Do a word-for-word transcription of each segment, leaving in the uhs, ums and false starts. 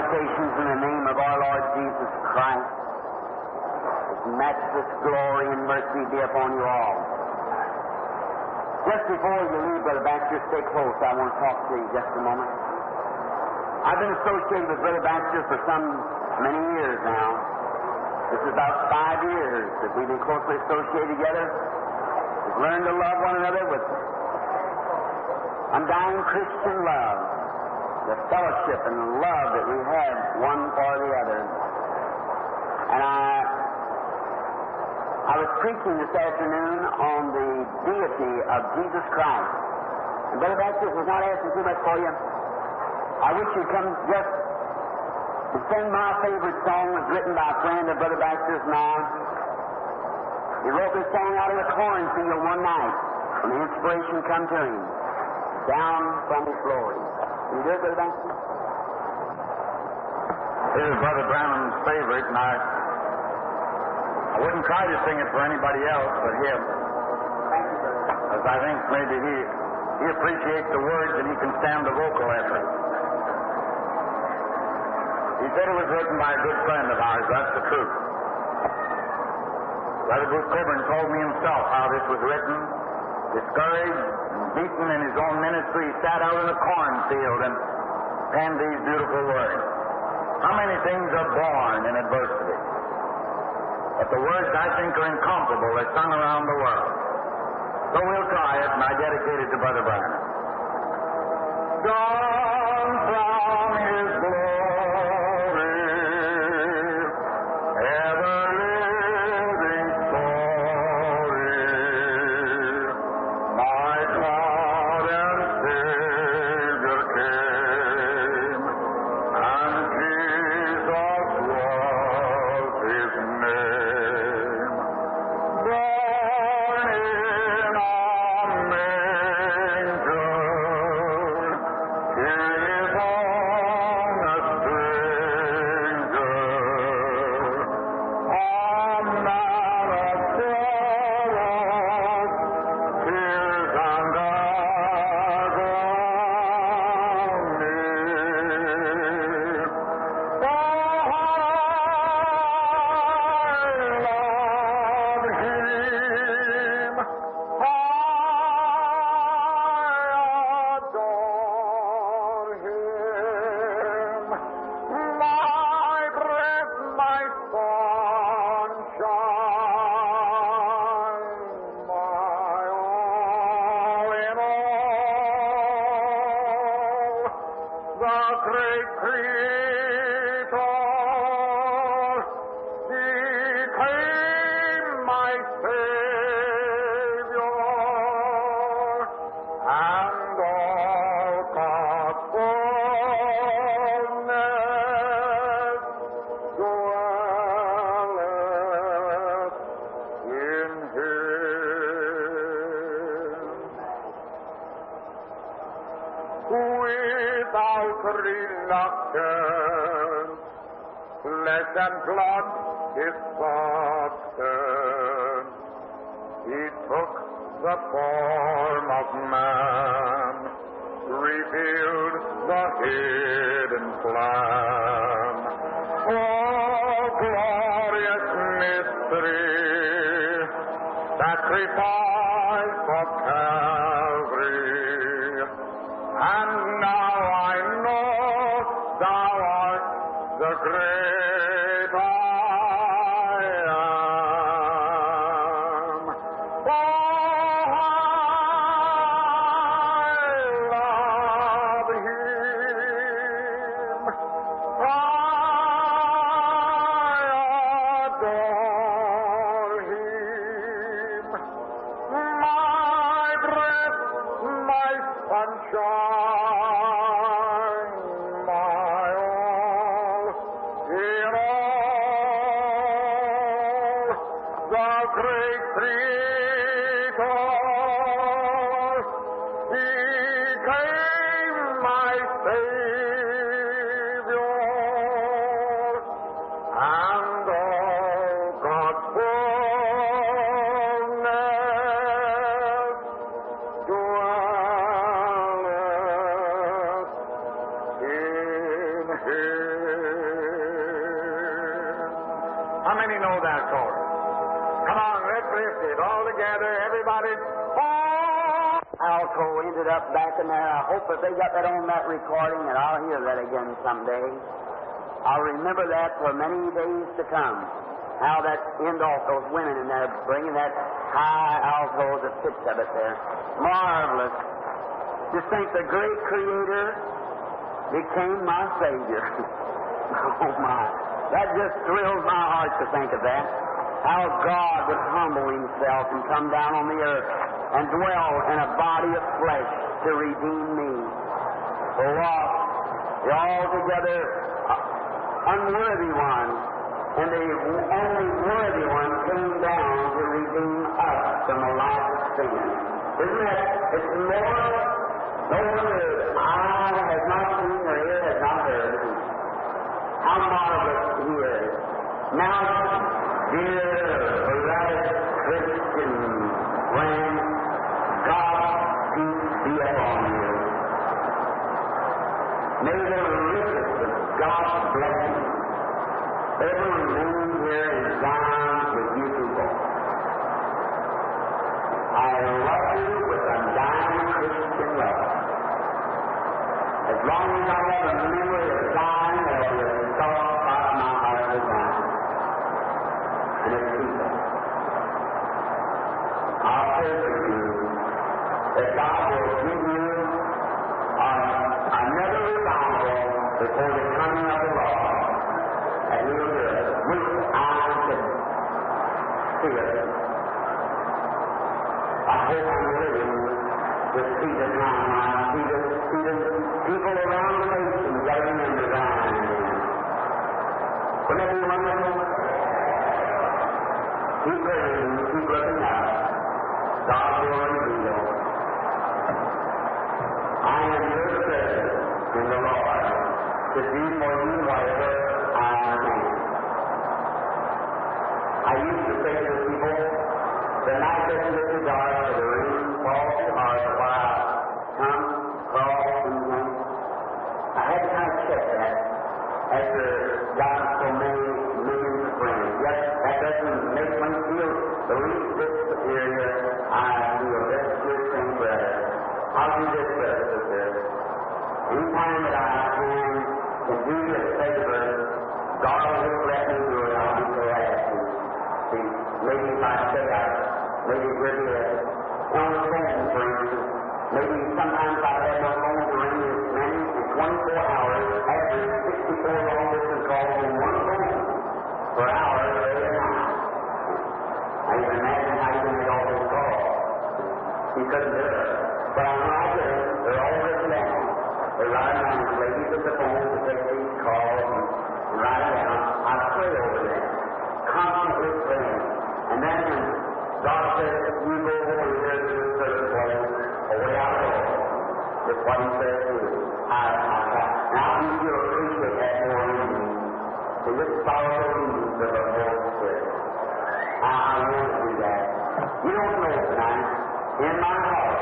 salutations in the name of our Lord Jesus Christ. His matchless glory and mercy be upon you all. Just before you leave, Brother Baxter, stay close. I want to talk to you just a moment. I've been associated with Brother Baxter for some many years now. This is about five years that we've been closely associated together. We've learned to love one another with undying Christian love, the fellowship and the love that we have one for the other. And I, I was preaching this afternoon on the deity of Jesus Christ. And Brother Baxter was not asking too much for you. I wish you'd come just to sing my favorite song. It was written by a friend of Brother Baxter's now. He wrote this song out in a cornfield one night when the inspiration come to him, down from his glory. Can you do it, Brother Baxter? This is Brother Branham's favorite, and I, I wouldn't try to sing it for anybody else but him. Thank you, Brother. Because I think maybe he, he appreciates the words and he can stand the vocal effort. He said it was written by a good friend of ours. That's the truth. Brother Bruce Coburn told me himself how this was written. Discouraged and beaten in his own ministry, he sat out in a cornfield and penned these beautiful words. How many things are born in adversity? But the words, I think, are incomparable. They're sung around the world. So we'll try it, and I dedicate it to Brother Branham. Gone from his glory, ever-living story, my God and Savior came, and Jesus was his name. Born in a manger, his own a stranger, a man of sorrows, tears and agony. Oh, I love him. I adore him. My breath, my sunshine, my all in all, the great Creator became my Savior, and all God's fullness dwelleth in him. Without reluctance, flesh and blood his substance, he took the form of man, revealed the hidden plan. Oh, glorious mystery, sacrifice of Calvary. And now I know thou art the great I am. Oh, I love him. I adore him. My breath, my sunshine, my all in all, the great Creator became my Savior, and all God's fullness dwelleth in him. know that chorus. Come on, let's lift it all together. Everybody. Oh! Alto ended up back in there. I hope that they got that on that recording, and I'll hear that again someday. I'll remember that for many days to come. How that end off those women in there, bringing that high alto, the pitch of it there. Marvelous. Just think the great Creator became my Savior. Oh, my. That just thrills my heart to think of that. How God would humble Himself and come down on the earth and dwell in a body of flesh to redeem me. The lost, the altogether unworthy one, and the only worthy one came down to redeem us from a life of sin. Isn't that? It's more, no wonder eye has not seen or ear has not heard. How marvelous He is. Now, dear beloved Christian friend, God peace be upon you. May the richest of God's blessings ever remain here in Zion with you people. I love you with undying Christian love. As long as I have a memory of Zion, there will be a soft spot in my heart for Zion and its people. I'll pray for you that God will give you uh, another revival before the coming of the Lord. And He will do it. Wish I could see it. I hope I'm living to see the time when I see the, see the people around the nation getting in the Zion again. Wouldn't that be wonderful? Keep praying, keep looking up. God will reveal. I am your servant in the Lord to do for you whatever I can. I used to say to people, the night gets a little dark, or the rain falls too hard, or while I come, crawl, and run. I had to kind of check that after gotten so many millions of friends. Yes, that doesn't make one feel the least bit superior. I feel that's a good thing, brother. I'll do this, brother, sister. Anytime that I can, can do this favor, God will let me do it. I'll be glad to. See, maybe if I say I, maybe really uh, on the phone, for instance, maybe sometimes I've had my phone to ring as many as twenty-four hours after sixty-four long distance calls on one phone for hours every night. I can imagine how you can make all those calls. You couldn't do it. But I'm not doing it. They're all written down. They write down as ladies at the phone to take these calls and write it down. I pray over them. Constantly praying. And then when God says, you go over here to a certain place, away I go. That's what He says to you. I, I try. Now I need you to appreciate that more in me. So this powerful news of the Holy Spirit. I, I want to do that. You don't know tonight, in my heart,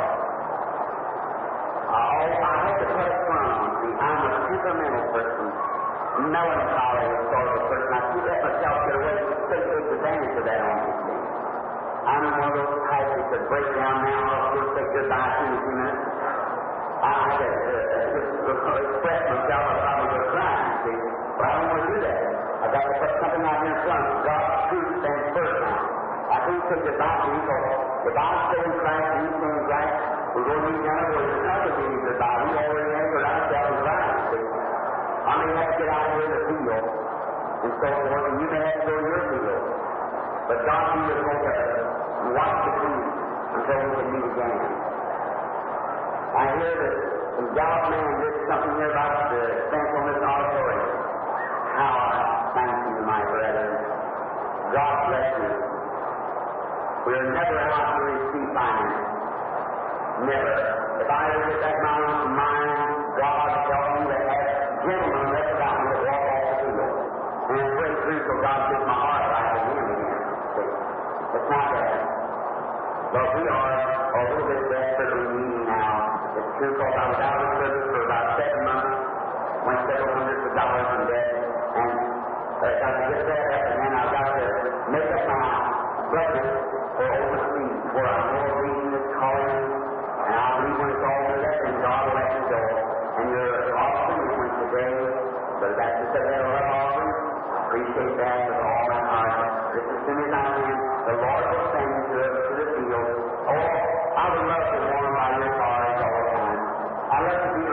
oh, I have to put it from you. See, I'm a temperamental person, melancholy sort of person. I keep let myself get away, take take advantage of that on me. I'm one of those types that could break down now. I'll just say goodbye to you in a few minutes. I have to uh, just express myself. I probably go crying, see. But I don't want to do that. I've got to put something out here in front of me. God's truth stands first now. I can't say goodbye to you because if I stay in Christ and you stay in Christ, we're going to meet down where there's nothing to be goodbye. We already anchored ourselves in Christ, see. I may have to get out here to the field and so forth, and you may have to go to your field. But God be with both of us and watch the peace until we can meet again. I hear that some gallant man did something here about the thankfulness auditorium. How I thank you, my brethren. God bless you. We are never out to receive finance. Never. If I ever get that mountain of mine, God help me that that gentleman left about me to walk off the field. And pray through so God gets my heart right with Him again. See? It's not that. But we are a little bit desperately needy now. It's true because I was out of service for about seven months, went several hundreds of dollars in debt, and I got to get that up, and then I got to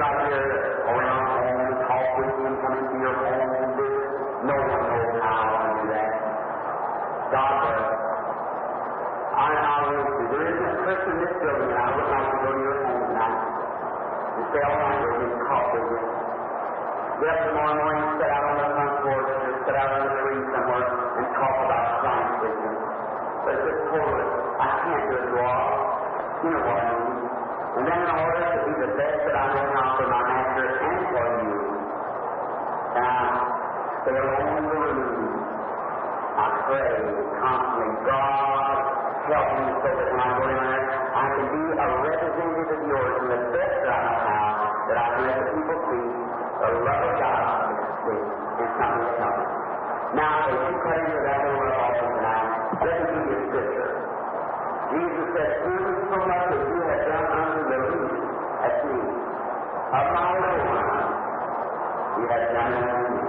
out here around home and talk with you and come into your home and do it. No one knows how I want to do that. God does. I, I will do. There isn't a person in this building that I would like to go to your home tonight and say, all right, we'll get talk with you. Get up tomorrow morning, sit out on the front porch, or sit out on the tree somewhere and talk about Christ with you. But it's just totally, I can't do it to all. You know what I mean? And then in order to be the best that I know how for my master and for you, now, stay alone in the room. I pray constantly, God, help me so that when I go in there, I can be a representative of yours in the best that I know how, that I can let the people see the love of God and something else. Now, as you cut into that little offering tonight, let me give you a scripture. Jesus said, "Even so much as you have done unto the least, that's me, of my little ones, you have done it unto me.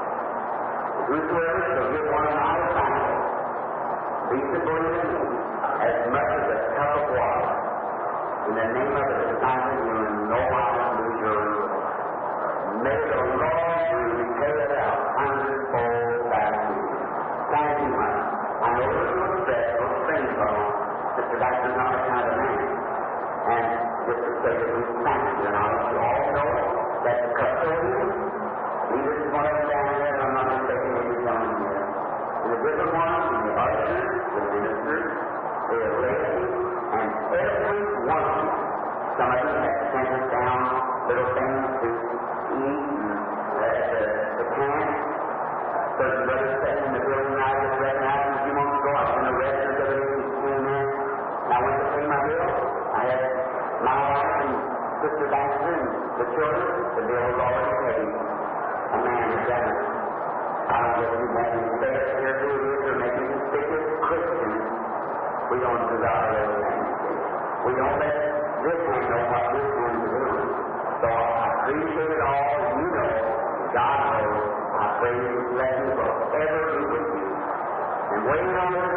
Whosoever shall give one of my disciples, these that believe in me, as much as a cup of water, in the name of the disciple, you will in no wise lose your reward. May the Lord repay it out hundredfold back to you." Thank you much. I know there's no stress, no strain from it. Mister Baxter's not that kind of man. And just to say that we thank you, and I'll let you all know that the custodian, leaders is one of them down there, and I'm not mistaken what you're telling me here. And the different ones, and the ushers, the ministers, the laity, and every one of you. Some of you have sent us down little things to eat, and the, the, the can. Certain brothers sitting in the building now just recognizing a few moments ago. I was in the restaurant the other day, and came in, and I went to pay my bill. I had my wife and Sister Baxter and the children. The bill was already paid. A man has done it. I don't know if you want to say it here, do this, or make it conspicuous Christians. We don't desire those things. We don't let this man know what this man is doing. So I appreciate it all, and you know, God knows. I pray His blessing will ever be with you. And wait on it.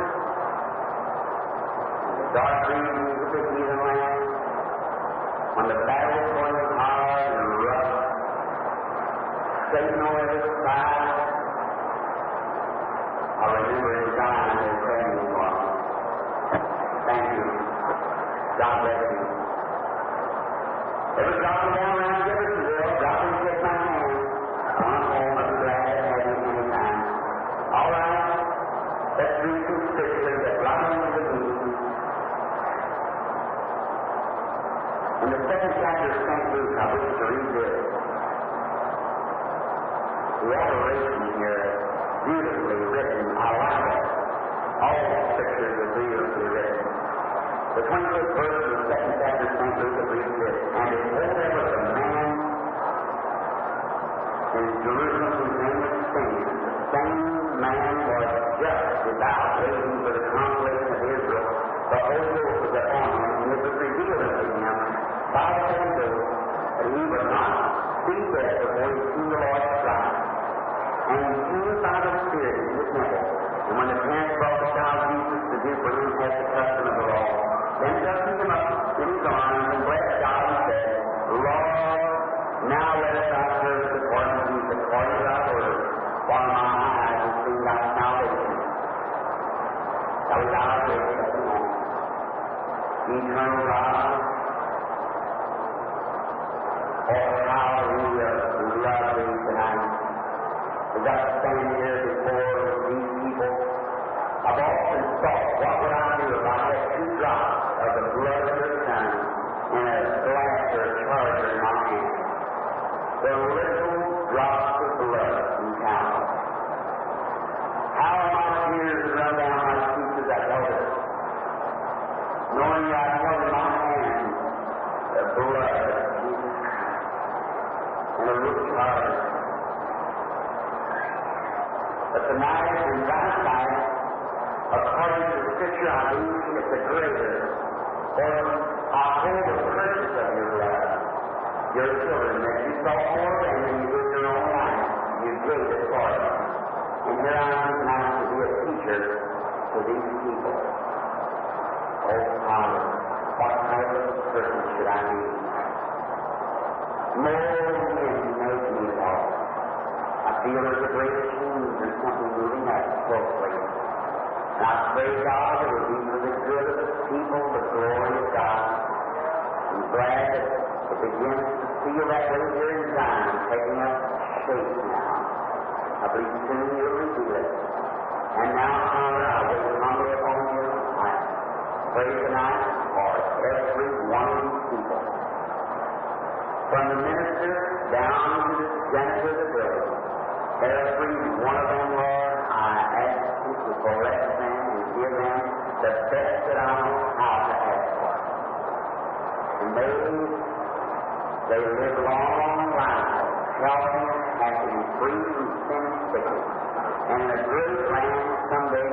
In the dark regions of the heathen land, when the battle is going hard and rough, Satan on every side, I remember in time they praying for me. Thank you. God bless you. Ever dropping down around Jeffersonville, drop and shake my hand. I'm home. I'll be glad to have you anytime. All right. Let's read some scripture that brought me to the meeting. In the second chapter of Saint Luke, I wish to read this. The adoration here, beautifully written. I like it. All the scriptures are beautifully written. The twenty-fifth verse of the second chapter of Saint Luke reads this: "And if there was a man in Jerusalem whose name was Simeon, the same man was just devout, waiting for the consolation of Israel. The Holy Ghost was upon him, and it was revealed unto him by the Holy Ghost that he would not see death before he seen the Lord Christ. And he came by the Spirit into the temple. And when the parents brought the child Jesus to do for him as the custom of the law, then lifting him up in his arms and blessed God and said, Lord, now let us thy servants according to thee, according to thy word, while my eyes have seen thy salvation." That was our grace at the moment. Eternal God, oh, how we love thee tonight. As I stand here before these people, I've often thought, what would I do if I had two drops of the blood of your Son in a glass or a charger in my hand? The little drops of blood in Calvary. How my tears run down my cheeks as I held it, knowing that I held in my hand the blood of Jesus Christ in a little charger. But tonight, in God's sight, according to the Scripture, I believe it's a greater, for I hold the purchase of your blood, your children, that you thought more than when you did your own life, you gave it for them. And here I am tonight to be a teacher to these people. Oh, Father, what type of person should I be? more than you make me walk. I feel there's a great change, there's something moving up closely. And I pray, God, it will be for the good of the people, the glory of God. I'm glad that it begins to feel that way here in Zion, taking up shape now. I believe soon you'll reveal it. And now, Father, I wait humbly upon you. I pray tonight for every one of these people. From the minister down to the janitor of the building, every one of them, Lord, I ask you to bless them and give them the best that I know how to ask for. And may they live long lives, healthy, happy, free from sin and sickness, and in a great land someday.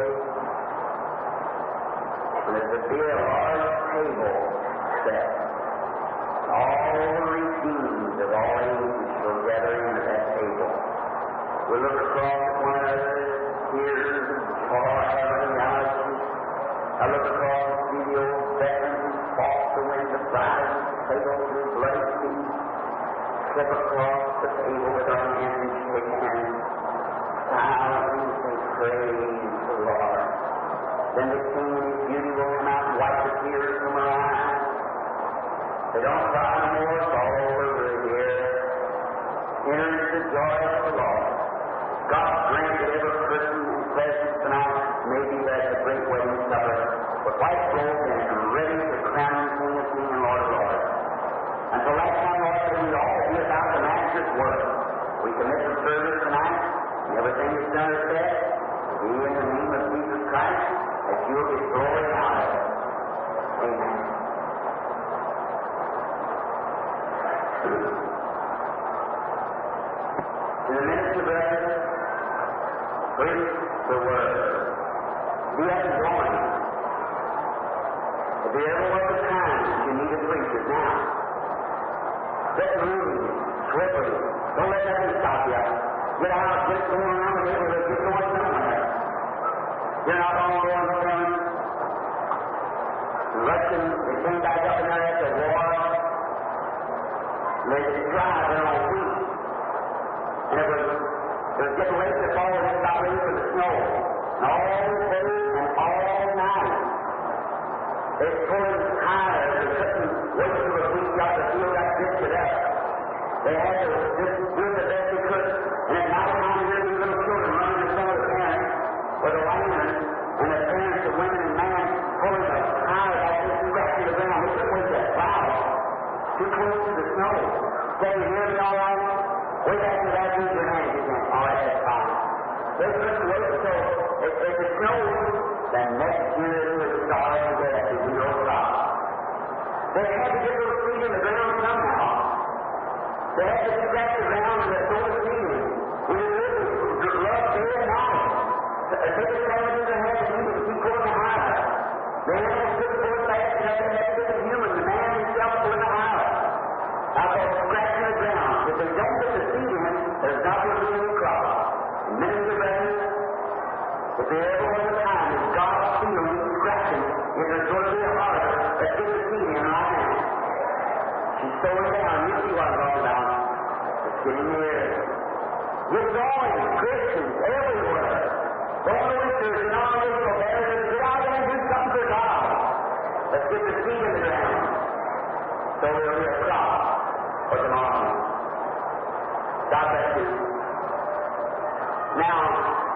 And there will be a large table set. All the redeemed of all ages shall gather in at that table. We look across at one another, tears and joy, heaven and galaxies. I look across and see the old veterans who fought to win the prize and sailed through bloody seas. Step across the table with our hands and shake hands. Silently say, praise the Lord. Then the King in His beauty will come out and wipe the tears from our eyes. They don't cry anymore, it's all over, we're here. Enter into the joy of the Lord. God grant that every person in presence tonight may be at the great wedding supper with white robes and ready to crown Him King of Kings and Lord of Lords. Until that time, Lord, may we all be about the Master's work. We commit the service tonight, and everything that's done or said, be in the name of Jesus Christ, that you will get glory out of it. Amen. To the minister brethren, preach the word. Be at the going. If there ever was a time that you need a preacher, now. Get moving, swiftly. Don't let nothing stop you. Get out, get going around the neighborhood, get going somewhere. You're not all going from Russian, they came back up in there after the war. They just drive there all week. And it was, it was getting ready to fall, and it got ready for the snow. And all day and all night, they pulled higher. They couldn't wait till the week got the field got drifted up. They had to just do the best they could. And at night time, there were little children running in front of the parents with a lantern, and the parents, the women and men, pulling the higher back and scratching the ground. They couldn't wait that cloud. Too close to the snow. Can you hear me all right? Way back to that, use your hands again. All right, that's fine. They couldn't wait until if, if it snows, then next year it would start and get at the zero crop. They had to get those feet in the ground somehow. They had to scratch the ground and throw the feet in. When it was rough day and night, take a stand in their head and you would keep going higher. They had to put the board fast and they had to get the human, the man himself pulling the higher. Out there scratching the ground. If they don't put the seed in, there's not going to be any crop. And minister brethren, if there ever was a time that God's feeling scratching, if there's going to be a harvest, let's get the seed in right now. She's sowing down. You see what I'm talking about. It's getting near. Get going, Christians, everywhere. Don't wait till you're not able to bear it. Get out there and do something for God. Let's get the seed in the ground. So there'll be a crop for tomorrow. God bless you. Now,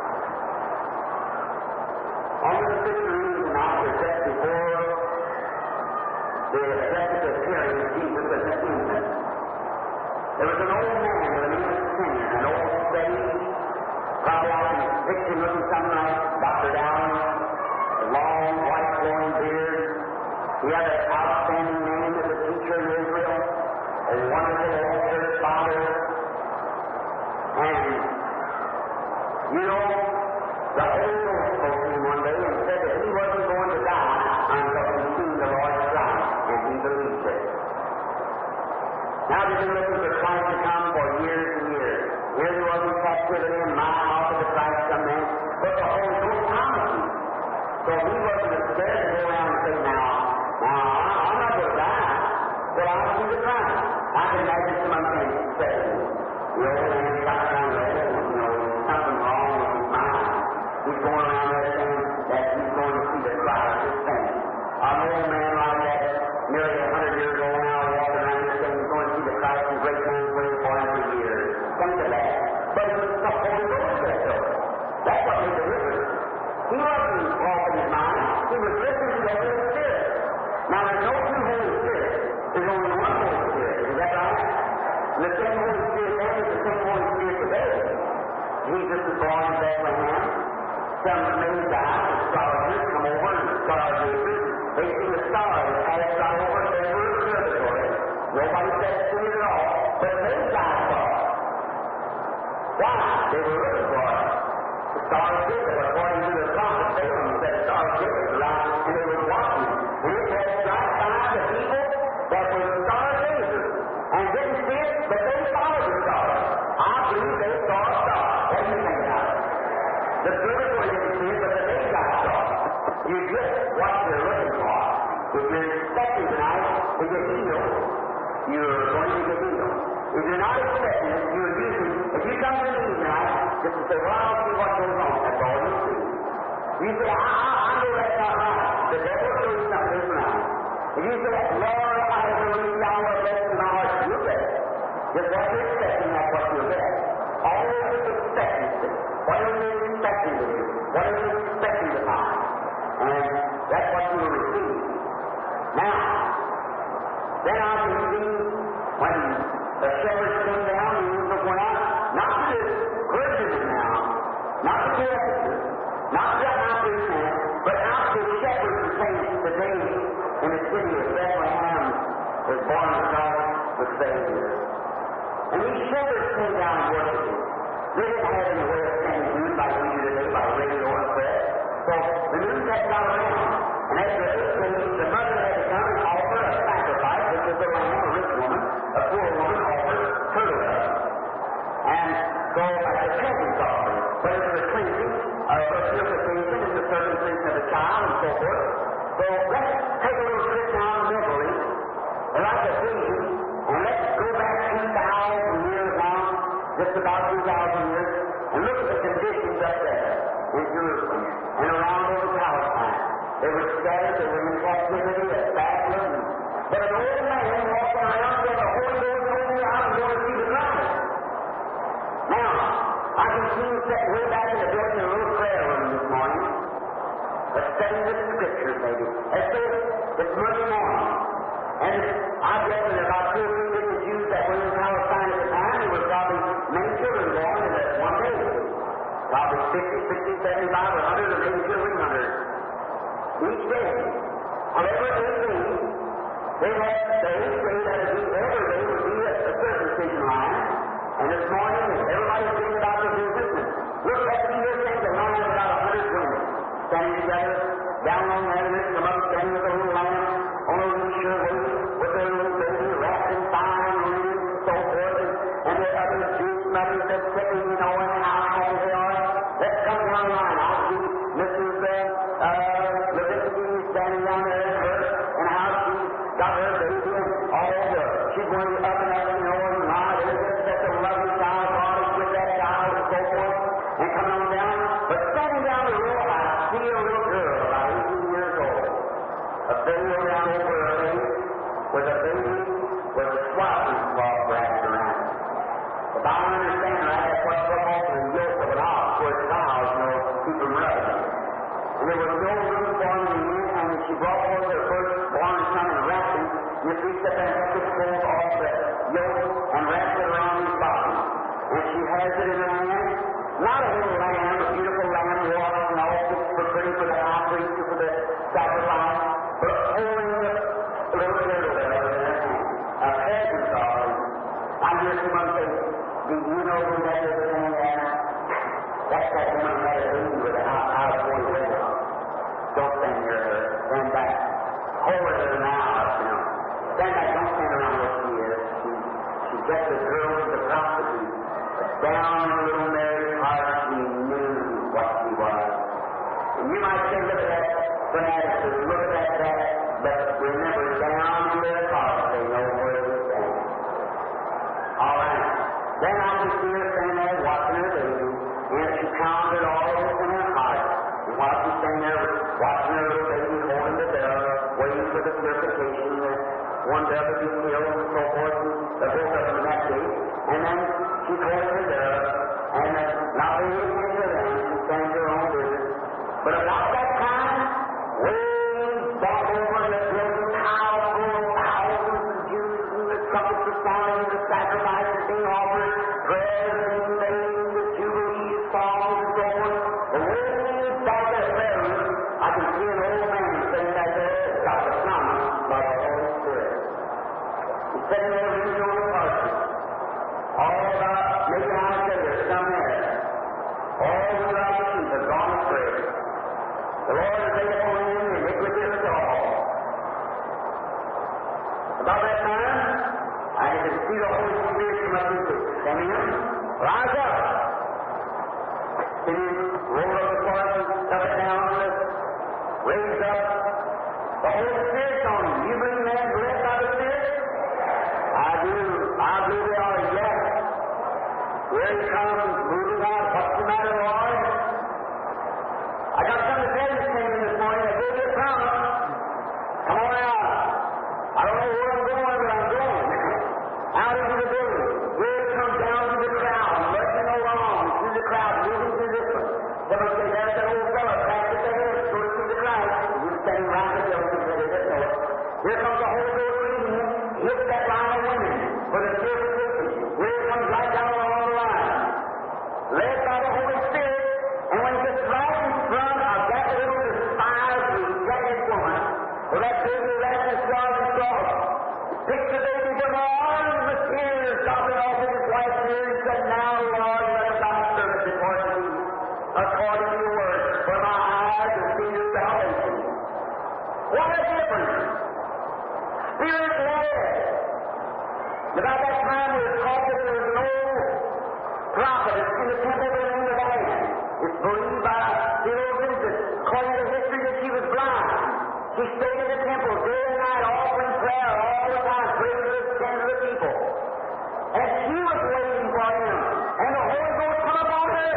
on the scripture reading tonight is set before the expected appearing of Jesus as an infant. There was an old man with a name of Simeon, an old sage, probably I can picture him looking something like Doctor Dowling, a long, white, flowing beard. He had an outstanding name as a teacher in Israel, a wonderful old church father. And, you know, the Holy Ghost spoke to him one day and said that he wasn't going to die until he seen the Lord's Christ, and he believed it. Now they've been looking for Christ to come for years and years. Here he was in captivity and my off of the Christ come in, but the Holy Ghost promised him. So he wasn't scared to go around and say, now, now, I'm not going to die. Spirit then is the same Holy Spirit today. Jesus was born in Bethlehem. Some Magi, astrologers, come over and stargazers. They see the stars that passed right over their observatory. Nobody said to it at all, but Magi saw it. Why? They were looking for it. The stars did it, according to the prophet Balaam, said the stars did it around, and they were watching. And it passed right by the people that were stargazers and didn't see it, but they followed the stars. I believe they saw a star. What do you think about it? The observatory didn't see it, but the Magi saw it. You get what you're looking for. If you're expecting tonight to get healed, you're going to get healed. If you're not expecting it, you're using, if you come to me tonight, just to say, well, I'll see what goes on. That's all you see. You say, I, I, I know that's not right. The devil will show you something that's right. If you say, Lord, I believe y'all are blessed in my heart, you'll get it. Just what you're expecting, that's what you'll get. Always expectancy. What are you expecting to do? What are you expecting to find? And that's what you will receive. Now, then I can see when the shepherds came down, the angels went out, not to the virgins now, not to the Ephesus, not to the high priest man, but out to the shepherds who came today in the city of Bethlehem was born the God, the Savior. And these shepherds came down and worshiped Him. They didn't have any way of sending news like we do today by radio or press. So the news had got around. And after eight days, the mother had to come and offer a sacrifice, which was a lamb, a rich woman, a poor woman offered her love. And so at the cleansing offering, but it was a cleansing of a purification and the circumcision of the child and so forth. So let's take a little trip down mentally, like a vision, and let's go back two thousand years on, just about two thousand years, and look at the conditions up there in Jerusalem and around over Palestine. They were scattered, they were in captivity, at Babylon. But an old man walking around said, the Holy Ghost told me I was going to see the Christ. Now, I can see him sitting way back in the building in a little prayer room this morning, but studying the Scriptures maybe. And so it's Monday morning. And I guess there were about two or three different Jews that were in Palestine at the time. There were probably many children born in that one day. Probably fifty, sixty, seventy-five, or one hundred, or maybe two or three hundred. Each day. On every eight days, they had the eighth day that would be every day would be a, a circumcision line. And this morning, everybody's thinking about their business. Look at the year thing, the line of about a hundred women standing together, down on the other, some of them standing with a little lamb on a little shirt with their little baby wrapped in fine linen and so forth. And, and the other Jews, mothers that sitting, you know, and how happy they are. Let's come down the line. I'll see Missus Uh, uh, standing down there in her, and how she's got her baby and all the, she's going up and up, you know, and right, there's such a lovely child, God is with that child, and so forth, and coming on down. But standing down the road, I see a little girl, about eighteen years old, a baby around over her face, with a baby with a swaddling cloth wrapped around it. If I understand right, that's what's come off the yoke of an ox, where it's cows, you know, keep them rubbing. And there was no room for him to use, and she brought forth her firstborn son and wrapped him. And the priest up and took hold off the yoke and wrapped it around his body. And she has it in her hand. Not a little lamb, a beautiful lamb, washed and all fixed for pretty for the high priest or for the sacrifice, but holding a little girdle there in her hand. A peasant's offering. I hear someone say, do you know who that is standing there? That's that woman who had a baby with a out of boy with her. Don't stand near her. Stand back. Hold her now, you know. Stand back. Don't stand around where she is. She, she's just a girl to the prostitute. But down in little Mary's heart, she knew what she was. And you might say, look at that fanaticism, look at that. But remember, down in their heart, they know where to stand. All right. Then I can see her standing there watching her baby. And she counted all this in her heart. And while she's standing there watching her little baby holding the dove, waiting for the purification, that one dove would be killed and so forth, and the both of them in that day. And then she's holding the dove, and uh, not really into them, she stands her own business. But about that time, way back over in the building, house full of thousands of Jews, and the trumpets were sounding, and the sacrifices being offered, Here he comes, moving out. What's the matter, Lord? I got something to tell you, Stephen, this morning. I gave you a promise. Come on out. I don't know where I'm going, but I'm going. Out into the building. Here it comes down to the crowd, marching along through the crowd, moving through this one. Someone says, there's that old fellow, back at the head, going through the crowd. He's standing right in the building, so they didn't know it. Here comes the Holy Ghost leading him. Hits that line of women for the purification. Here it comes right down along the line. Led by the Holy Spirit, and when he gets right in front of that little despised, rejected woman, with that baby wrapped in scarlet cloth, picked the baby from her arms, the tears dropping off of his wife's ear, and said, now, Lord, let us thy servant depart to thee, according to your word, for my eyes have seen your salvation. What a difference! Spirit-led. About that time, it was called that there was an old prophet in the temple of the name of Anna. It's believed by theologians that, according to history, that she was blind. She stayed in the temple day and night, offering prayer all the time, praying for the sins of the people. And she was waiting for him, and the Holy Ghost come upon her.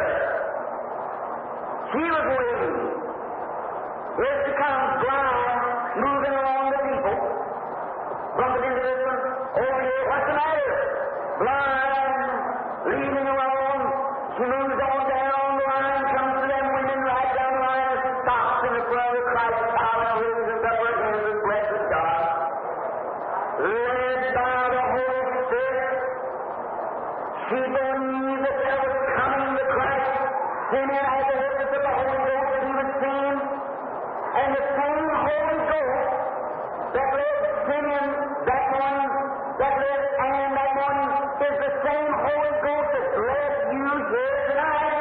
She was waiting. Here she comes, blind, moving along the people, bumping into this one. Over here, what's the matter? Blind, leading along. She moves on down the line, comes to them women right down the line, and stops in the front of Christ, Father, raises up her hands and blesses God. Led by the Holy Spirit, she believed that there was coming the Christ. Simeon had the witness of the Holy Ghost that he would see him. And the same Holy Ghost that led Simeon that morning, that led Anne that morning, is the same Holy Ghost that led you here tonight.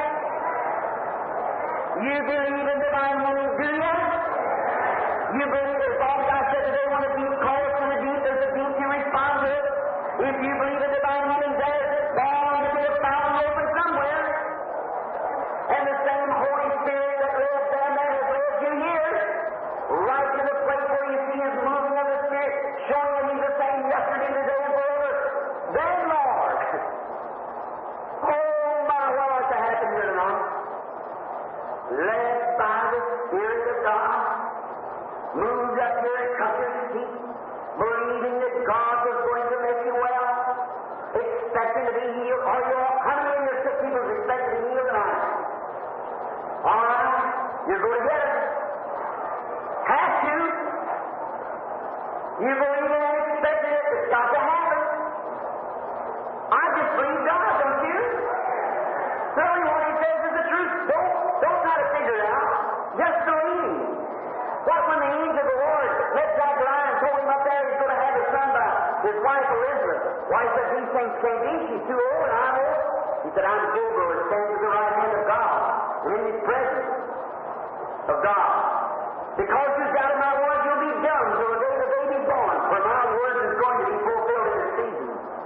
You believe in divine healing, do you? You believe, as Father God said today, when the deep calls to the deep, there's a deep you respond to it. If you believe in divine healing, there's bound to be a fountain open somewhere. And the same Holy Spirit that led them there has led you here, right to the place where you see His moving of the Spirit, showing that He's the same yesterday, today, and forever. Then, Lord, oh my, what ought to happen here tonight? Led by the Spirit of God, moved up here at Custer's feet, believing that God was going to make you well, expecting to be healed. Are you all, how many of your sick people is expecting to be healed tonight? All right, you're going to get it. Have to. You believe in it, expecting it, it's got to happen. I just believe God, don't you? Certainly what He says is the truth. Don't, don't try to figure it out. Just believe. What when the angel of the Lord let Zachariah and told him up there he's going to have his son by his wife Elizabeth. Why, he said, these things can't be. She's too old and I'm old. He said, I'm Gabriel, and standing at the right hand of God, and in the presence of God. Because you've got my word, you'll be dumb till the day the baby's born, for my word is going to be fulfilled in its season.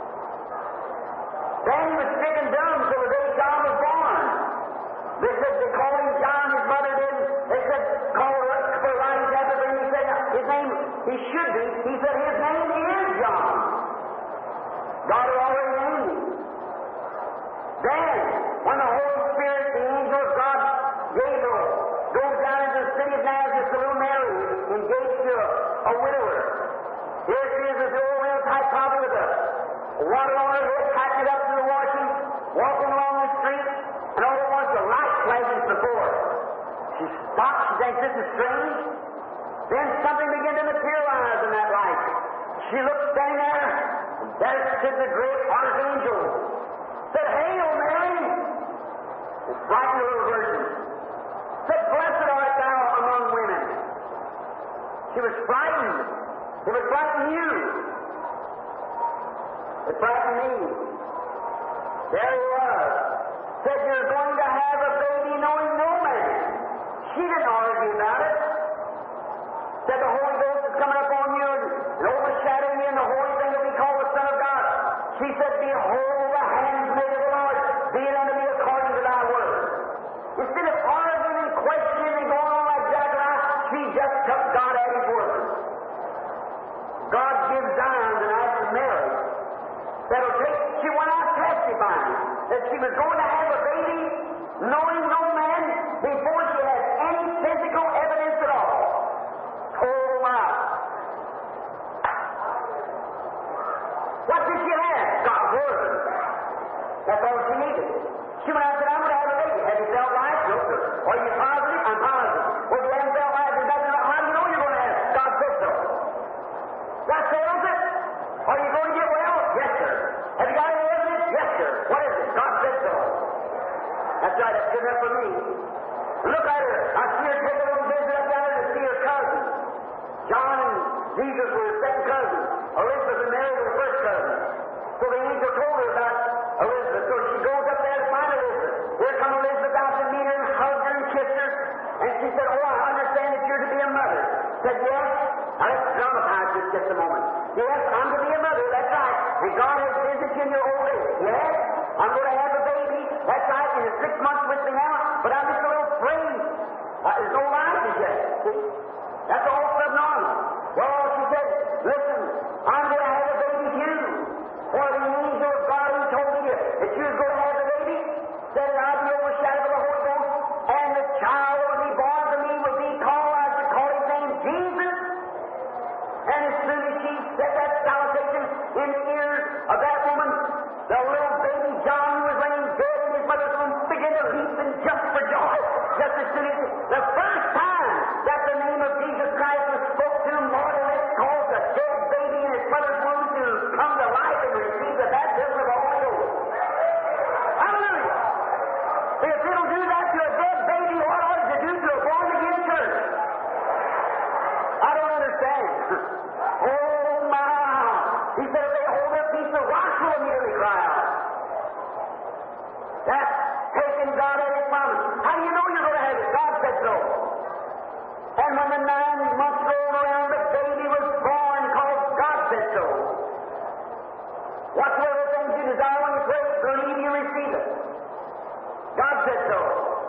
Then he was stricken dumb till the day John was born. They said they called him John, his mother didn't. They said, call for writing chapter, and he said, his name, he should be. He said, his name is John. God had already named him. Then, when the Holy Spirit, the angel of God, Gabriel, goes down into the city of Nazareth to little Mary, engaged to a, a widower. Here she is, this old real tight probably with a water on her head, packing it up to the washing, walking along the street, and all at once the light flashes before her. She stops, she thinks this is strange. Then something began to materialize in that light. She looked standing there, and there stood the great archangel. Said, Hail, Mary! This frightened little virgin. Said, Blessed art thou among women. She was frightened. It would frighten you. It frightened me. There he was. Said, you're going to have a baby knowing no man. She didn't argue about it. Said the Holy Ghost is coming upon you and, and overshadowing you, and the holy thing will be called the Son of God. She said, Behold, the handmaid of the Lord, be it unto me according to thy word. Instead of arguing and questioning and going on like Zachariah, she just took God at His word. God gives Zion tonight to Mary. That'll take, she went out testifying. that she was going to have a baby, knowing no man, before she had any physical evidence at all. Oh, my. What did she have? God's Word. That's all she needed. She went out and said, I'm going to have a baby. Have you felt right? No, sir. Are you positive? I'm positive. Well, you haven't felt right. There's nothing wrong. How do you know you're going to have it? God said so. That settles it. Are you going to get well? Yes, sir. Have you got any evidence? Yes, sir. What is it? God said so. That's right. That's good enough for me. Look at her. I see her take a little visit up there to see her cousin. John and Jesus were his second cousin. Elizabeth and Mary were the first cousin. So the angel told her about Elizabeth. So she goes up there to find Elizabeth. Here come Elizabeth out to meet her and hugged her and kissed her. And she said, oh, I understand that you're to be a mother. Said, yes. Now let's dramatize this just a moment. Yes, I'm to be a mother. That's right. And God has visited you in your old age. Yes. I'm going to have a baby. That's right. And it's six months with me now. But I'm just a little afraid. Uh, there's no life yet. See? That's all subnormal. Well, she said, listen, I'm going to have a baby too. For the angel of God who told me that you was going to have a baby said that I'd be overshadowed with the Holy Ghost, and the child that would be born to me would be called, I should call his name Jesus. And as soon as she said that salutation in the ears of that woman, the little baby John, who was laying dead in his mother's womb, began to leap and jump for joy. Just as soon as the first time that the name of Jesus Christ was spoke to him, Lord, and it caused a dead baby in his mother's womb to come to life and receive the baptism of the Holy Ghost. Hallelujah! If it'll do that to a dead baby, what ought it to do to a born-again church? I don't understand. Oh, my! He said if they hold their peace, the rocks will immediately cry out. That's taking God at His promise. How do you know you're going to have it? God said so. And when the nine months rolled around, the baby was born because God said so. Whatsoever things you desire when you pray, believe you receive it. God said so.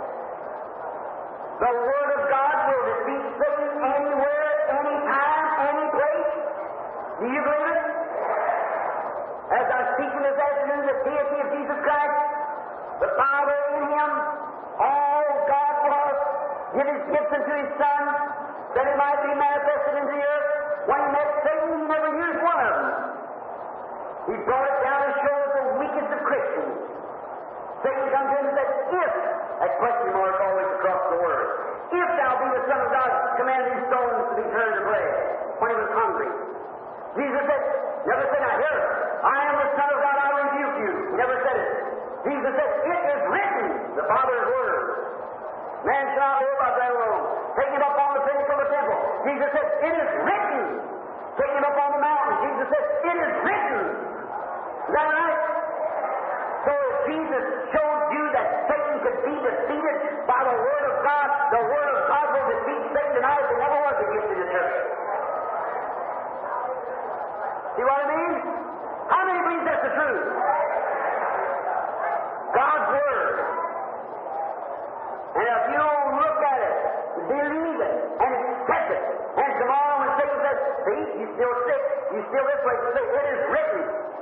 The Word of God will defeat Satan anywhere, anytime, any place. Do you believe it? As I was teaching this afternoon, the deity of Jesus Christ, the Father in Him, all God was, give His gifts unto His Son, that it might be manifested into the earth. When He met Satan, He never used one of them. He brought it down to show us the weakest of Christians. Satan comes in and said, if, that question mark always across the word, if thou be the Son of God, command these stones to be turned to bread, when he was hungry. Jesus said, never said, now here, I am the Son of God, I rebuke you. He never said it. Jesus said, it is written, the Father's word. Man shall not live by bread alone. Take him up on the pinnacle of the temple. Jesus said, it is written. Take him up on the mountain. Jesus said, it is written. Is that right? So if Jesus showed you that Satan could be defeated by the Word of God, the Word of God will defeat Satan tonight if it never was against in the church. See what I mean? How many believe that's the truth? God's Word. And if you look at it, believe it, and accept it, and tomorrow when Satan says, see, you still sick, you still this way, you say, it is written.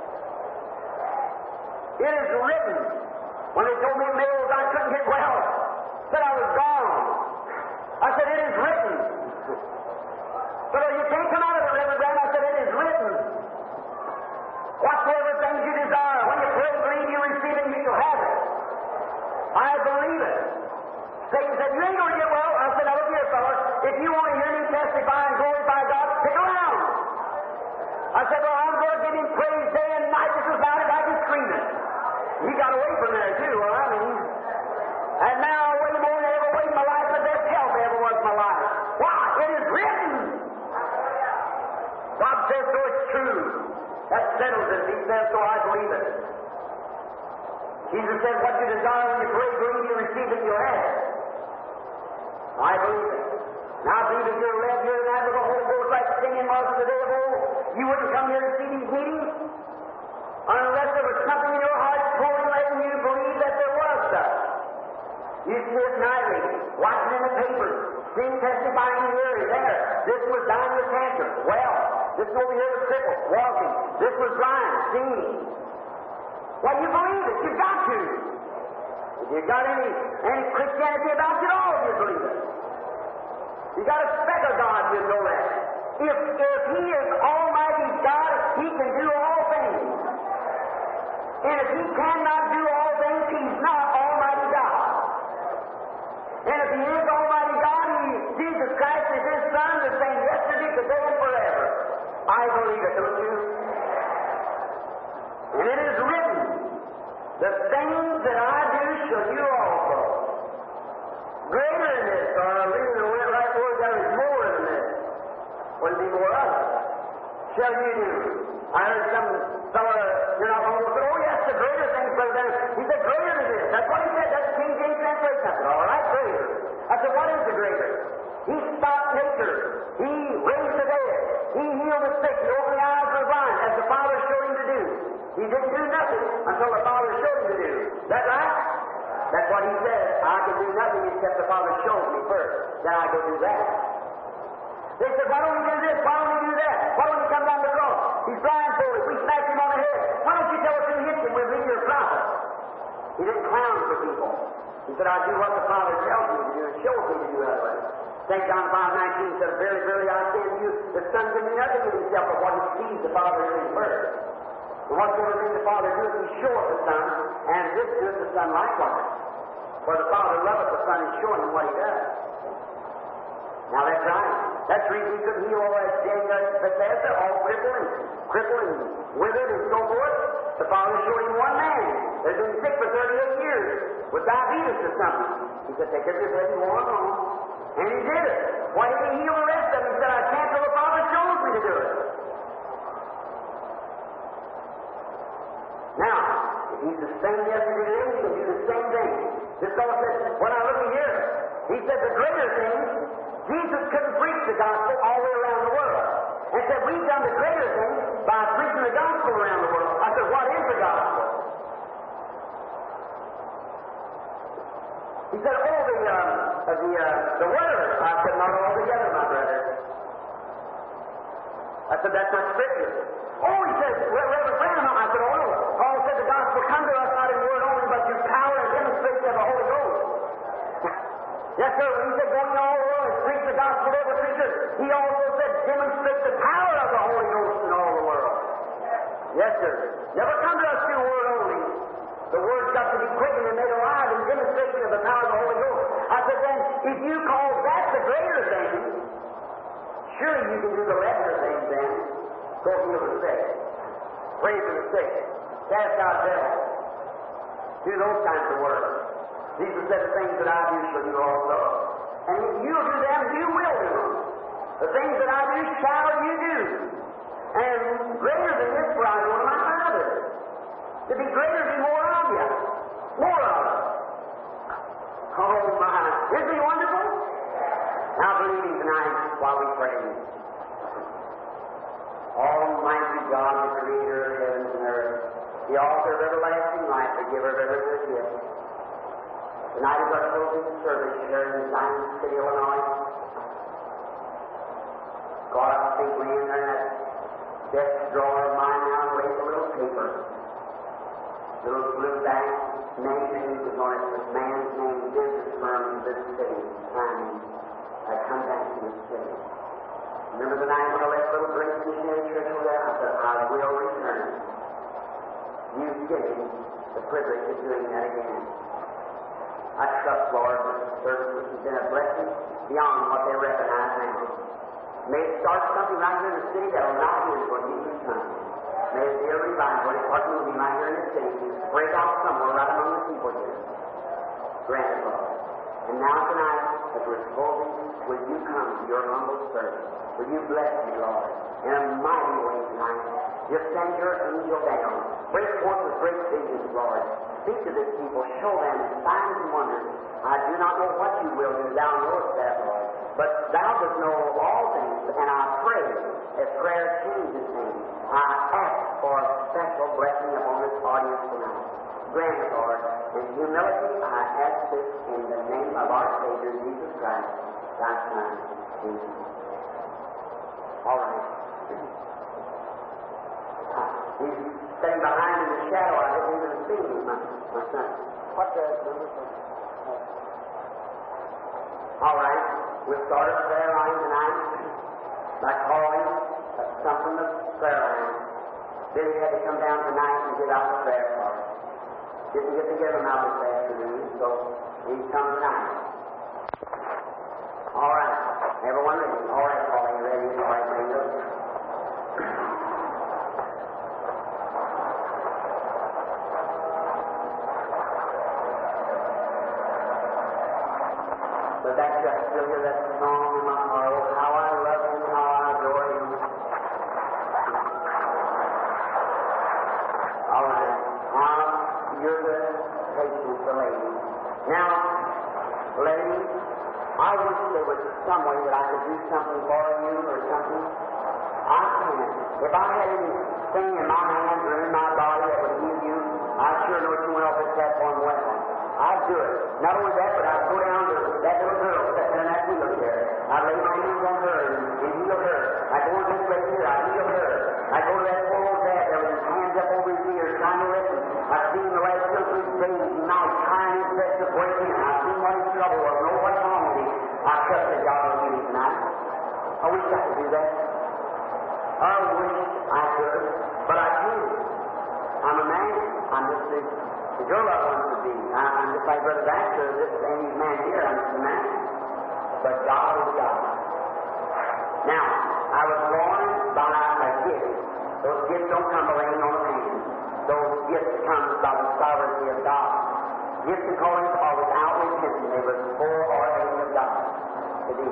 It is written. When they told me in Mills I couldn't get well, said I was gone. I said, it is written. But you can't come out of it, Reverend Graham. I said, it is written. Whatsoever things you desire, when you pray, believe you receive it, you shall have it. I believe it. Satan said, you ain't going to get well. I said, now look here, fellas. If you want to hear me testify and glorify God, stick around. I said, well, I'm going to give him praise day and night. This is about it. I can scream it. He got away from there, too. Well, I mean, and now way more than ever waited in my life, but there's hell ever was in my life. Why? It is written. God says so, it's true. That settles it. He says so, I believe it. Jesus said, what you desire when you pray, believe you receive it, you'll have it. I believe it. Now, I believe if you're led here tonight with the Holy Ghost like singing was in the day of old, you wouldn't come here to see these meetings unless there was something in your heart pulling, letting you believe that there was such. You see it nightly, watching in the papers, seeing testifying here and there. This was dying with cancer. Well, this over here was crippled, walking. This was blind, seeing. Well, you believe it. You've got If you got any, any Christianity about you at all, you believe it. You got a speck of God, you know that. If, if He is Almighty God, He can do all things. And if He cannot do all things, He's not Almighty God. And if He is Almighty God, He, Jesus Christ is His Son, the same yesterday, today, and forever. I believe it, don't you? And it is written, the things that I do shall you also. Greater than this, or reading the right word, there is more than this. Will be more of it. Shall you do? I heard some fellow, you're not going to say, oh yes, the greater things, Brother Dennis. He said, greater than this. That's what he said. That's King James translation. I said, all right, greater. I said, what is the greater? He stopped nature. He raised the dead. He healed the sick. He opened the eyes of the blind, as the Father showed him to do. He didn't do nothing until the Father showed him to do. Is that right? That's what he said. I can do nothing except the Father shows me first. Then I go do that. They said, why don't we do this? Why don't we do that? Why don't we come down the cross? He's blindfolded. We smack him on the head. Why don't you tell us who hit him? We'll leave your prophet. He didn't clown for people. He said, I do what the Father tells me to do and shows me to do otherwise. Saint John five nineteen said, very, very, I say to you, the Son can do nothing of himself but what he sees the Father in his word. And whatsoever thing the Father doeth, he showeth the Son, and this doeth the Son likewise. For the Father loveth the Son and showing him what he does. Now that's right. That's the reason he couldn't heal all that January Bethesda, all crippled and crippled and withered and so forth. The Father showed him one man that had been sick for thirty-eight years with diabetes or something. He said, take up your bed and walk on. And he did it. Why didn't he heal the rest of them? He said, I can't till the Father shows me to do it. Now, if he's the same yesterday today, he can do the same thing. This fellow said, when I look here, he said the greater things, Jesus couldn't preach the gospel all the way around the world. And said, we've done the greater things by preaching the gospel around the world. I said, what is the gospel? He said, oh, the, um, uh, the, uh, the word. I said, not all together, my brother. I said, that's not scripture. Oh, he said, well, Reverend Branham. I said, oh, no. Paul said the gospel come to us not in word only, but through power and demonstration of the Holy Ghost. Yes, sir. When he said, go in all the world and preach the gospel to every creature, he also said, demonstrate the power of the Holy Ghost in all the world. Yes, sir. Never come to us through word only. The word's got to be quickened and made alive in demonstration of the power of the Holy Ghost. I said, then, if you call that the greater thing, surely you can do the lesser things then. Go heal the sick. Pray for the sick. Cast out devils. Do those kinds of work. Jesus said, the things that I do shall you also. And if you do them, you will do them. The things that I do shall you do. And greater than this, for I go to my Father. To be greater, be more of you. More of it. Oh my. Isn't he wonderful? Now believe him tonight while we pray. Almighty God, the Creator of heavens and earth, the author of everlasting life, the giver of every good gift. Tonight is our closing service here in Zion City, Illinois. God, I think we in there in that desk drawer of mine now and raise a little paper. Little blue back, many things is on it. This man's name, business firm in this city. Time I come back to this city. Remember the night when I left Little Grace Missionary Church over there? I said, I will return. You give me the privilege of doing that again. I trust, Lord, that the service has been a blessing beyond what they recognize now. May it start something right here in the city that will not end for you to come. May it be a revival. It's what moving right here in the city. Break out somewhere right among the people here. Grant it, Lord. And now tonight, as we're closing, will you come to your humble servant? Will you bless me, Lord, in a mighty way tonight? Just send your angel down. Break forth with great visions, Lord. Speak to this people. Show them signs and wonders. I do not know what you will do. Thou knowest that, Lord. But thou dost know all things, and I pray, as prayer changes things, I ask for a special blessing upon this audience tonight. Grant it, Lord. In humility, I ask this in the name of our Savior, Jesus Christ, thy Son. Amen. All right. Uh, sitting behind in the shadow. I didn't even see him, my, my son. What the... All right. We'll start a prayer line tonight by calling something of prayer line. Billy had to come down tonight and get out the prayer card. Didn't get to get him out this afternoon, so he's come tonight. All right. Everyone ready? All right, Pauline, ready? All right, Bingo. But that just still hear that song in my heart. Oh, how I love him, how I adore him. All right. Now, you're the patient, the lady. Now, lady, I wish there was some way that I could do something for you or something. I can't. If I had anything in my hands or in my body that would heal you, I sure know you went off the platform well. I'd do it. Not only that, but I'd go down to that little girl sitting in that wheelchair. I'd lay my hands on her and, and heal her. I'd go to this lady here, I'd heal her. I'd go to that poor old dad there with his hands up over his ears trying to listen. I've seen the last two or three days and nights trying his best to break in. I've seen what his trouble was, know what's wrong with him. I trust that God will heal him tonight. I wish I could do that. I wish I could, but I can't. I'm a man. I'm just the, the girl I want to be. I, I'm just like Brother Baxter. This ain't his man here. I'm just a man. But God is God. Now, I was born by a gift. Those gifts don't come by laying on of hands. Those gifts come by the sovereignty of God. Gifts and callings are without repentance. They were foreordained of God to be.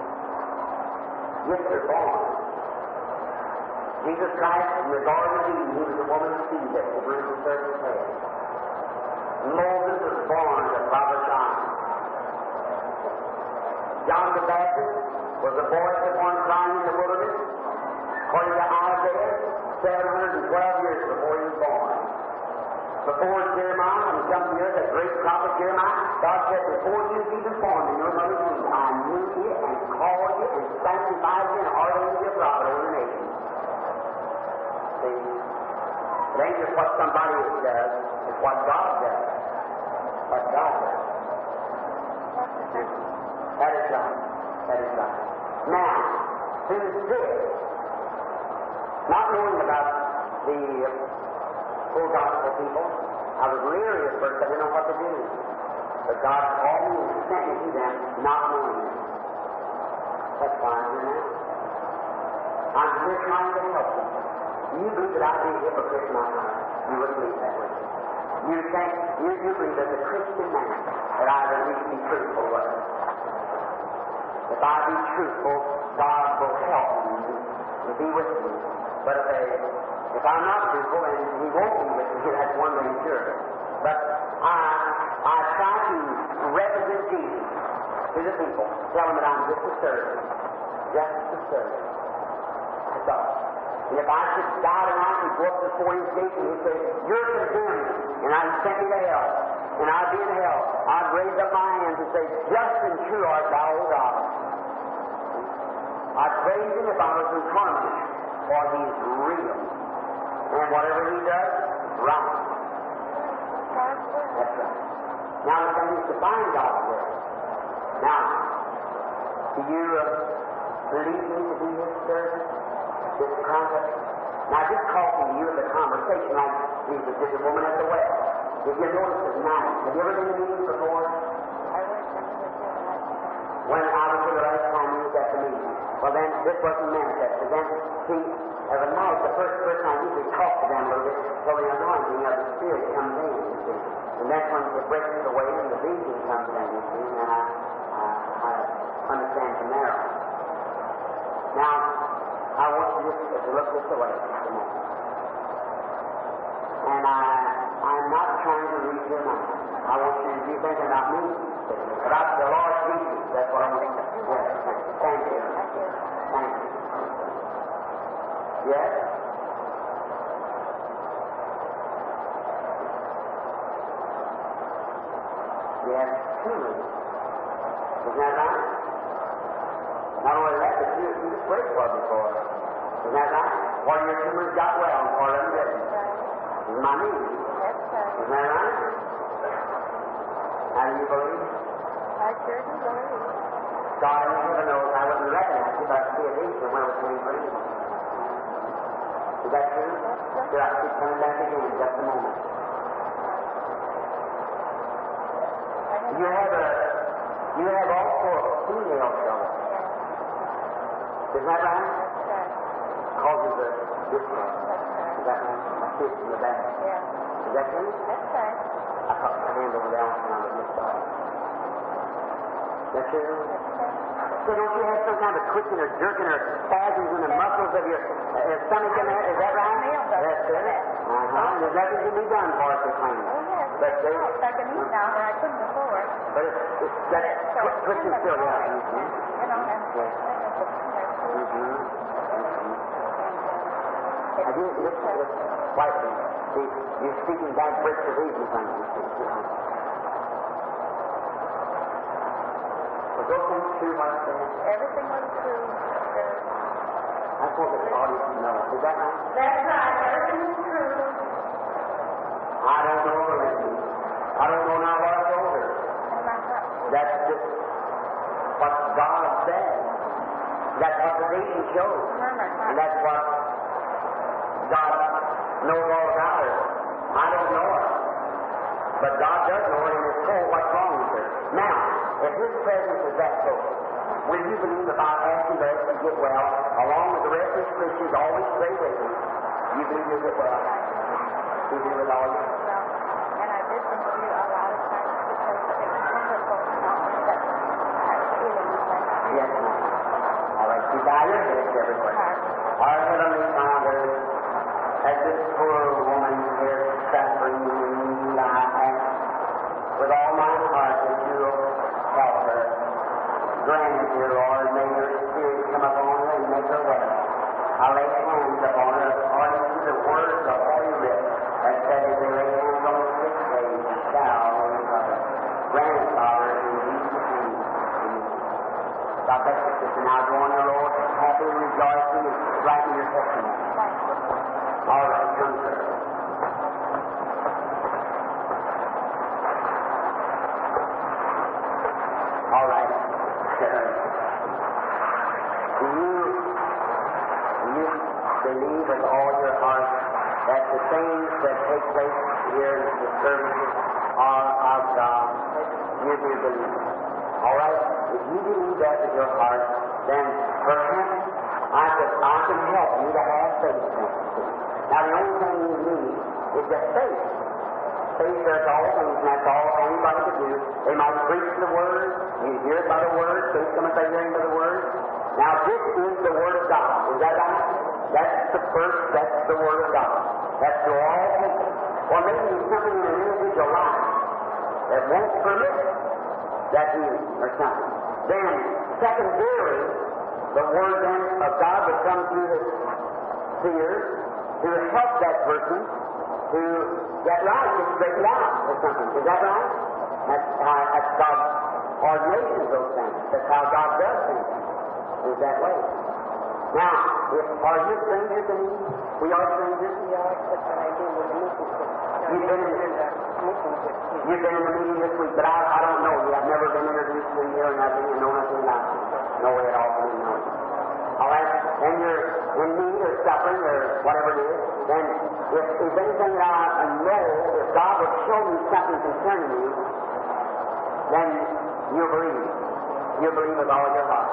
Gifts are born. Jesus Christ, in the Garden of Eden, he was a woman's seed that was bruised the serpent's head. Moses was born of Father John. John the Baptist was a boy that was born crying in the wilderness. According to Isaiah, seven hundred twelve years before he was born. Before Jeremiah, when he come here, that great prophet Jeremiah, God said, before you was even formed in your mother's womb, I knew you and called you and sanctified you and ordained you a prophet over the nation. See? It ain't just what somebody does, it's what God does. What God does. That is right. That is right. Now, who's this? Not knowing about the full gospel people, I was leery at first. I didn't know what to do. But God called me and sent me to them, not knowing them. That's fine here now. I'm here trying to help them. You believe that I'd be a hypocrite in my heart. You would believe that way. You think, you, you believe as a Christian man that I'd at least be truthful with it. If I be truthful, God will help me and be with me. But if, I, if I'm not truthful, then He won't be with me. That's one thing sure. But I, I try to represent Jesus to the people, tell them that I'm just a servant. Just a servant. That's all. And if I should die tonight and go up before His gate and He'd say, you're condemned, and I'd send me to hell, and I'd be in hell, I'd raise up my hands and say, just and true art thou, O God. I'd praise Him if I was in torment, for He's real. And whatever He does, right. That's right. Now the thing is to find God's Word. Now, do you uh, believe me to be His servant? This concept. Now, just talking to you in the conversation like Jesus did the woman at the well. If you notice at night, have you ever been to meetings before? When I was here the last time you was at the meeting. Well, then, this wasn't manifested. Then, see, as a night, the first person I usually talk to them a little bit, so the anointing of the Spirit comes in, you see. And that's when it breaks away and the vision comes in, you see, and I, I, I understand from there. Now, I want you just to look this way for a moment. And I, I'm not trying to read your mind. I want you to be thinking about me, about the Lord Jesus. That's what I want you to do. Yes. Thank you. Thank you. Yes? Yes, truly. Isn't that right? Not only that, but you, you just prayed for it before. Isn't that right? One of your tumors got well and one of them didn't. is my name. Yes, sir. Isn't that right? Now, do you believe? I sure do believe. God in heaven knows I wouldn't recognize you, but I see a vision when I was coming for you. Is that true? Yes, sir. Here, I keep coming back again in just a moment. You have a, you have also a female show. Is that right? Yes, sir. Causes a discord. Yes, sir. Is that right? A kiss in the back. Yes. Is that true? Yes, sir. I put my hand over there and I was misguided. Is that true? Yes, sir. So don't you have some kind of twitching or jerking or spasms in the muscles of your uh, stomach and that? Is that right? That's it. Uh-huh. There's nothing to be done for it to clean. Oh, yes. But they, I can eat now, but I couldn't before. but it's, it's that tw- twitching still there. Mm-hmm. You know, and Yes. Mm-hmm. I do this, this white thing. See, you're speaking bad bricks of these and things. You know. Was those things true what I said? everything was true, sir. I thought the audience would know. Is that right? That's right. Everything was true. I don't know the lesson. I don't know now what I told her. And my heart. That's just what God said. That's what the vision shows. Murmur, And that's what God knows all about her. I don't know her. But God does know her and has told what's wrong with her. Now, if His presence is that close, will you believe if I ask you that to get well, along with the rest of His Christians, always stay with me? You believe you'll get well? You believe with all your Well, and I did think of you a lot of times because it was wonderful not only that heart feeling like yes, ma'am. All right, you bow your heads, everybody. heart. Our Heavenly Father, as this poor woman here suffering in need, I ask with all my heart that you'll help her. Grant it, dear Lord, may your Spirit come upon her and make her well. I lay hands upon her according to the words of Holy Writ that said, as they lay hands on the sick, they shall recover. Grant it, Father, in Jesus' name. Amen. God bless you, sister. Now go on, your Lord, happy and rejoicing and writing your testimony. All right, come, sir. All right, sir. Do you, do you believe with all your heart that the things that take place here in the services are of God? You do believe. All right? If you believe that with your heart, then perhaps I can, I can help you to have faith. Now, the only thing you need is just faith. Faith does all things, and that's all anybody can do. They might preach the Word, you hear it by the Word, faith comes by hearing by the Word. Now, this is the Word of God. Is that right? That's the first, that's the Word of God. That's to all people. Or maybe it's something in an individual life that won't permit that healing or something. Then, secondarily, the Word then of God will come through the seers to help that person to get right, to straighten out or something. Is that right? That's how that's God's ordination of those things. That's how God does things. Is that way. Now, if are you strangers to me? We are strangers? We are, but I do with the meeting. You've been in the You've been in the meeting this week, but I, I don't know you. I've never been introduced to you or nothing, and know nothing about you. No way at all to know you. All right? And you're in need or suffering or whatever it is, then if there's anything that I know, if God will show me something concerning you, then you'll believe. You'll believe with all your heart.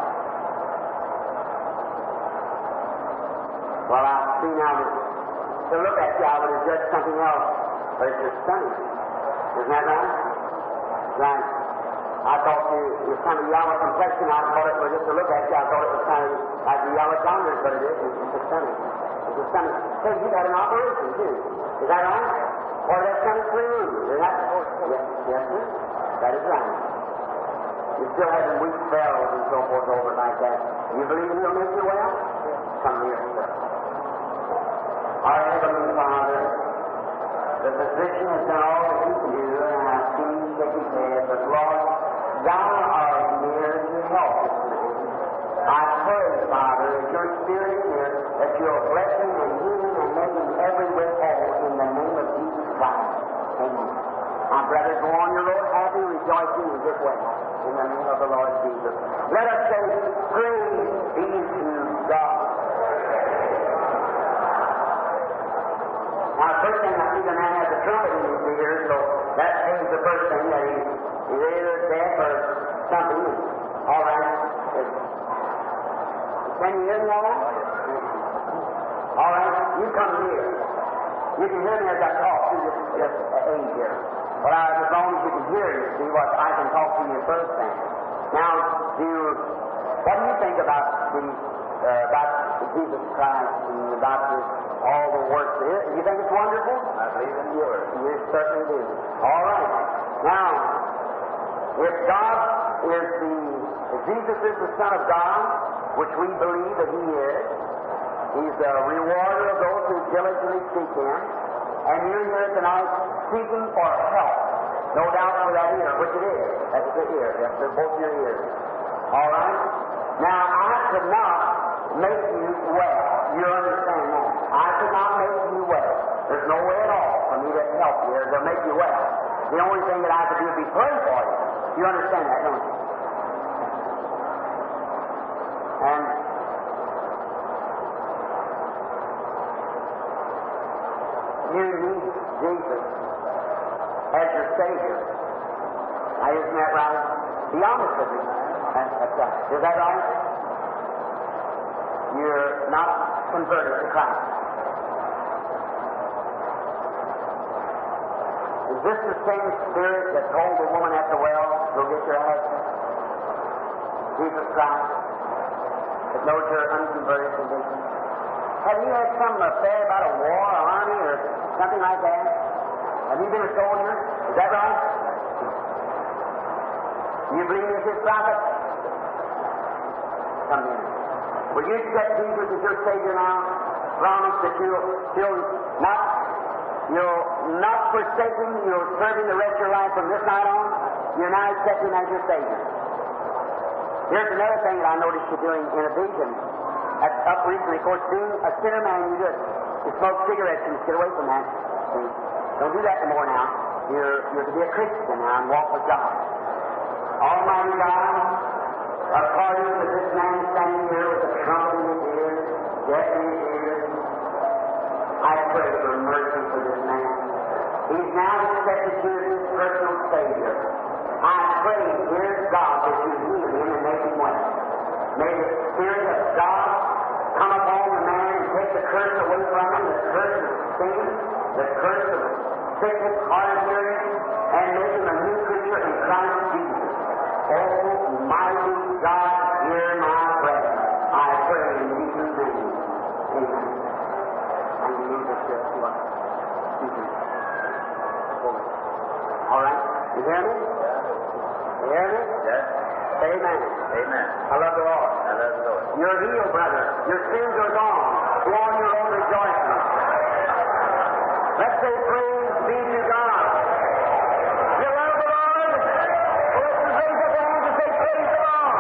Well, I see now that to look at you, I would have judged something else, but it's your stomach. Isn't that right? Right. I thought you, you're kind of yellow complexion. I thought it was just to look at you. I thought it was kind of like the yellow jaundice, but it isn't. It's the stomach. It's the stomach. Hey, you've had an operation, too. Is that right? Or that stomach removed. Is that? Yes, yes, sir. That is right. You're still having weak spells and so forth over like that. You believe He'll make you well? Come here, sir. Our Heavenly Father, the physician has done all that He can do, and I've seen Him shake His head, but Lord, Thou art near to help this man. I pray, Father, that Your Spirit is here, that You'll bless him and heal him and make him every whit whole in the name of to go on your road happy, rejoicing, and get well. In the name of the Lord Jesus. Let us say, praise be to God. Now, the first thing I see the man has a trumpet in his ear, so that means the first thing that he, he's either deaf or something. All right. Can you hear me all right? All right. You come here. You can hear me as I talk through this, this aid here. Well, I, as long as you can hear me, see what I can talk to you first thing. Now, do you, what do you think about the uh, about Jesus Christ and about this, all the works there? You think it's wonderful? I believe in the Word. You certainly do. All right. Now, if God is the, if Jesus is the Son of God, which we believe that He is, He's the rewarder of those who diligently seek Him, and you're here tonight seeking for help. No doubt for that ear, which it is. That's the ear. Yes, they're both your ears. All right? Now, I could not make you well. You understand that? I could not make you well. There's no way at all for me to help you or to make you well. The only thing that I could do would be pray for you. You understand that, don't you? And you need Jesus as your Savior. Now, isn't that right? Be honest with me. That's, that's right. Is that right? You're not converted to Christ. Is this the same Spirit that told the woman at the well, go get your husband? Jesus Christ, that knows your unconverted condition. Have you had some affair about a war, or army, or something like that? Have you been a soldier? Is that right? You believe in His prophet? Come in. Will you accept Jesus as your Savior now? Promise that you'll, you'll not, you'll not forsake Him. You'll serve Him the rest of your life from this night on. You're now accepting Him as your Savior. Here's another thing that I noticed you doing in a vision. That's up recently. Of course, being a sinner man, you do it. You smoke cigarettes, you get away from that. See? Don't do that anymore now. You're, you're to be a Christian now and walk with God. Almighty God, according to this man standing here with a trumpet in his ear, deaf in his ear, I pray for mercy for this man. He's now accepted you as his personal Savior. I pray, dear God, that you heal him and make him well. May the Spirit of God come upon the man and take the curse away from him, the curse of sin, the curse of sickness, hard of hearing, and make him a new creature in Christ Jesus. Oh, mighty God, hear my prayer. I pray in Jesus' name. Amen. And you need this just to us. All right? You hear me? You hear me? Yes. Amen. Amen. I love the Lord. I love the Lord. You're healed, brother. Your sins are gone. Go on your own rejoicing. Let's say praise be to God. You love the Lord? Well, let's raise up our hands and say praise the Lord.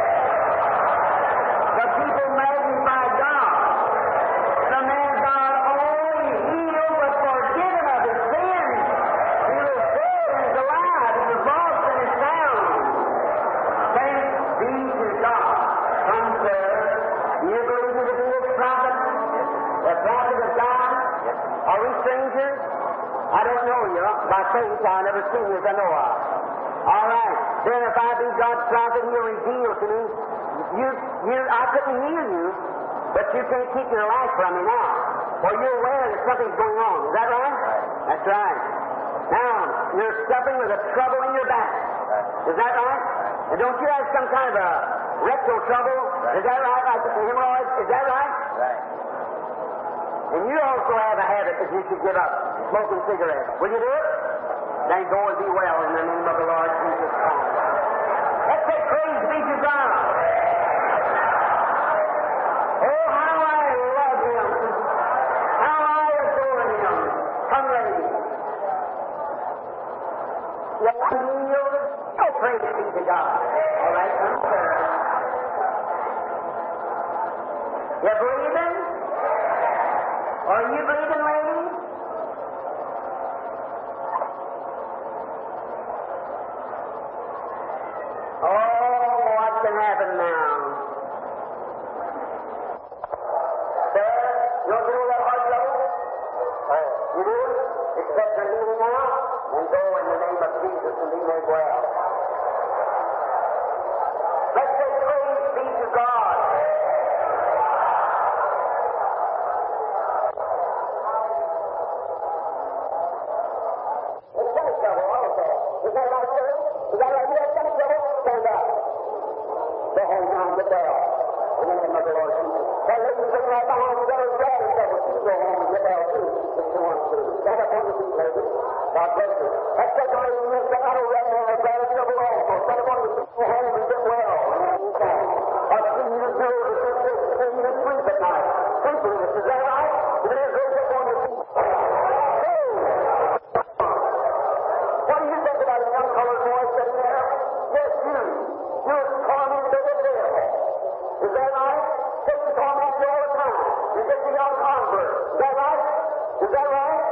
The people magnify God. The man God only healed but forgiven of his sins. He was dead and is alive. He was lost and is found. Thanks be to God. Come, sir. Do you believe me to be a prophet? The prophet of God? Are we strangers? I don't know you. By faith, I've never seen you as I know of. All right. Then if I be God's prophet, He'll reveal to me. You, you, I couldn't heal you, but you can't keep your life from me now. For you're aware that something's going on. Is that right? That's right. Now, you're suffering with a trouble in your back. Is that right? And don't you have some kind of a rectal trouble? Is that right? Like hemorrhoids? Is that right? Right. And you also have a habit that you should give up, smoking cigarettes. Will you do it? Then go and be well in the name of the Lord Jesus Christ. Let's say praise be to God. Oh, how I love Him. How I adore Him. Come, ladies. Well, I'm healed. Oh, praise be to God. All right, come, sir. You breathing? Are you breathing, ladies? sitting right behind you there, daddy said, well, you go home and get well too, if you want to. Stand up on your feet, lady. God bless you. That second lady in here, stand out over that man, glad it's double also. Stand up on your feet, go home and get well. I've seen you do it, I've seen you sleep at night. Sleeping, is that right? If it is, raise up on your feet. What do you think about a young colored boy sitting there? Yes, you. You're tormented with devil. Is that right? Satan torments you all the time. You get the young convert. Is that right? Is that right?